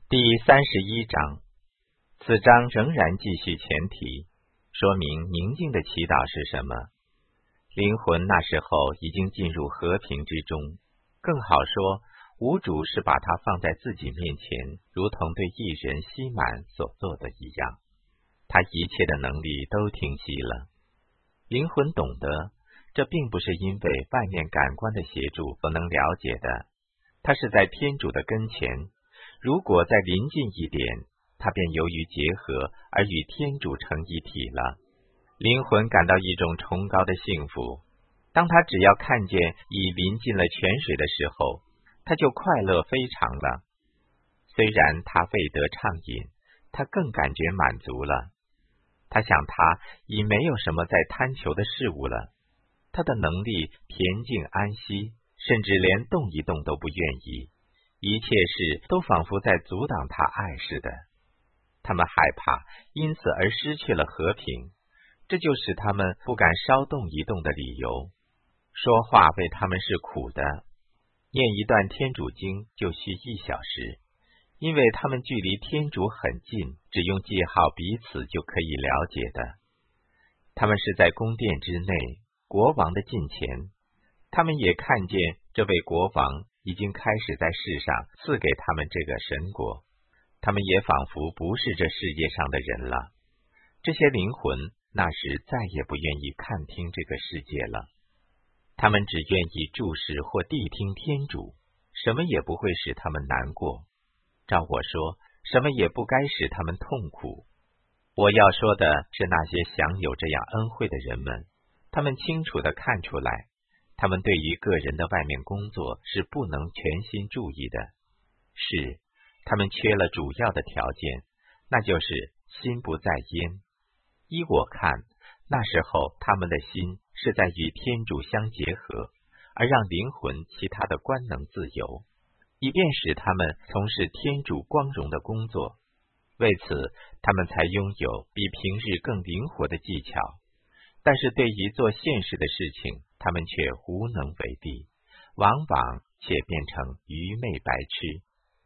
第31章，此章仍然继续前提，说明宁静的祈祷是什么。灵魂那时候已经进入和平之中，更好说，无主是把它放在自己面前，如同对一人希满所做的一样，他一切的能力都停息了。灵魂懂得，这并不是因为外面感官的协助所能了解的，它是在天主的跟前。如果再临近一点，他便由于结合而与天主成一体了。灵魂感到一种崇高的幸福，当他只要看见已临近了泉水的时候，他就快乐非常了。虽然他未得畅饮，他更感觉满足了。他想他已没有什么在贪求的事物了，他的能力恬静安息，甚至连动一动都不愿意。一切事都仿佛在阻挡他爱似的，他们害怕，因此而失去了和平，这就使他们不敢稍动一动的理由。说话为他们是苦的，念一段天主经就需1小时，因为他们距离天主很近，只用记号彼此就可以了解的。他们是在宫殿之内，国王的近前，他们也看见这位国王已经开始在世上赐给他们这个神国，他们也仿佛不是这世界上的人了。这些灵魂那时再也不愿意看听这个世界了，他们只愿意注视或谛听天主，什么也不会使他们难过。照我说，什么也不该使他们痛苦。我要说的是那些享有这样恩惠的人们，他们清楚地看出来，他们对于个人的外面工作是不能全心注意的，是他们缺了主要的条件，那就是心不在焉。依我看，那时候他们的心是在与天主相结合，而让灵魂其他的官能自由，以便使他们从事天主光荣的工作。为此，他们才拥有比平日更灵活的技巧，但是对于做现实的事情，他们却无能为力，往往却变成愚昧白痴。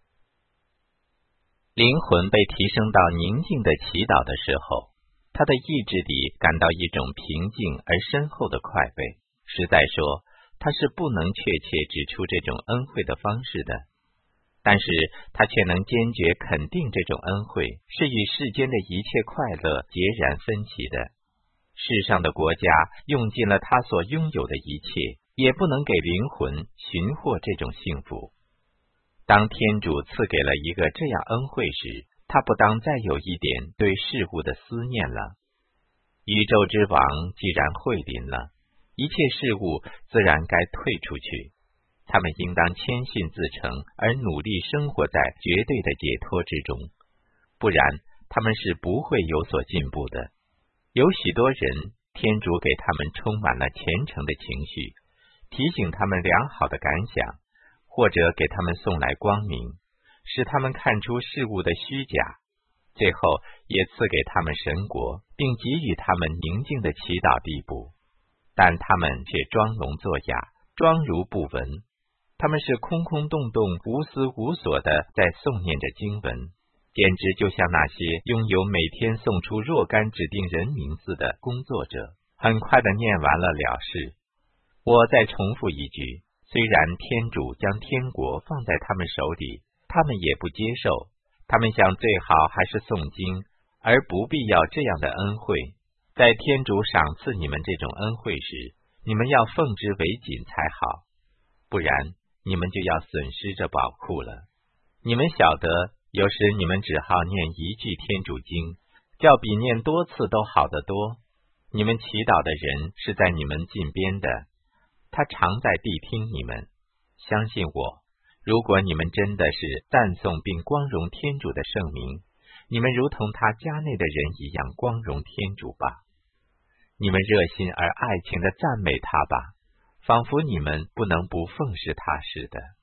灵魂被提升到宁静的祈祷的时候，他的意志里感到一种平静而深厚的快慰。实在说，他是不能确切指出这种恩惠的方式的，但是他却能坚决肯定这种恩惠是与世间的一切快乐截然分歧的。世上的国家用尽了他所拥有的一切，也不能给灵魂寻获这种幸福。当天主赐给了一个这样恩惠时，他不当再有一点对事物的思念了。宇宙之王既然惠临了，一切事物自然该退出去，他们应当谦逊自成，而努力生活在绝对的解脱之中，不然他们是不会有所进步的。有许多人，天主给他们充满了虔诚的情绪，提醒他们良好的感想，或者给他们送来光明，使他们看出事物的虚假，最后也赐给他们神国，并给予他们宁静的祈祷地步。但他们却装聋作哑，装如不闻，他们是空空洞洞、无思无所的在诵念着经文，简直就像那些拥有每天诵出若干指定人名字的工作者，很快的念完了了事。我再重复一句，虽然天主将天国放在他们手里，他们也不接受，他们想最好还是诵经，而不必要这样的恩惠。在天主赏赐你们这种恩惠时，你们要奉之为谨才好，不然你们就要损失这宝库了。你们晓得，有时你们只好念一句天主经，较比念多次都好得多。你们祈祷的人是在你们近边的，他常在谛听你们。相信我，如果你们真的是赞颂并光荣天主的圣名，你们如同他家内的人一样光荣天主吧。你们热心而爱情地赞美他吧，仿佛你们不能不奉侍他似的。